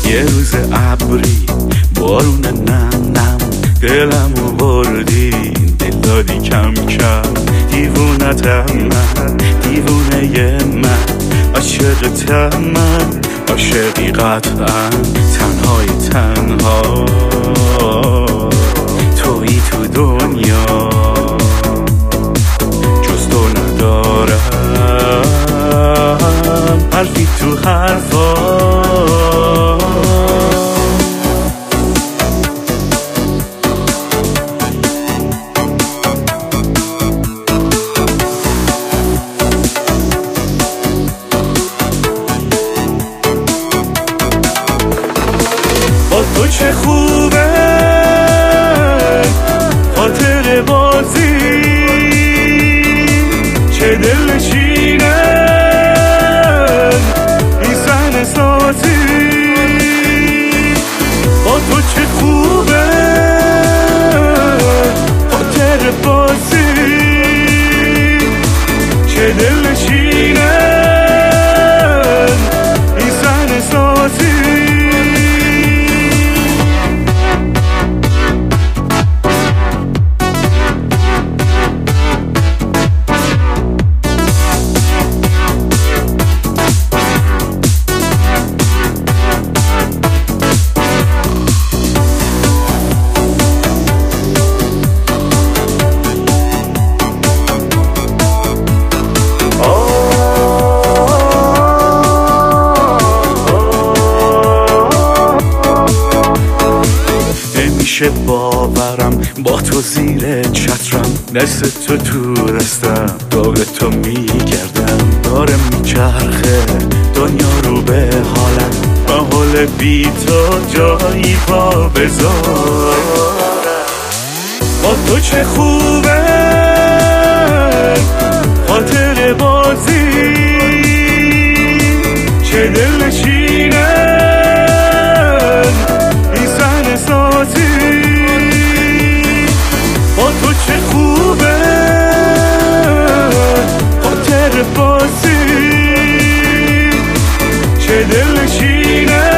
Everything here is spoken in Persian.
یه روز ابری بارون نم نم دلمو بردی دل دادی کم کم دیوونتم من دیوونه من عاشقتم من عاشقی قطعا تنهای تنها تویی تو دنیا جز تو ندارم حرفی تو حرفا تو چه خوبه خاطر بازی چه دلنشینه این صحنه سازی با تو چه خوبه خاطر بازی چه دلنشینه این صحنه سازی نمیشه باورم با تو زیر چترم دست تو تو دستم داغ تو میگردم داره میچرخه دنیا رو به حالم با حال بی تو جایی پا بذارم با تو چه خوبه خاطر بازی چه دلنشینه این صحنه سازی با تو چه خوبه خاطر بازی چه دلنشینه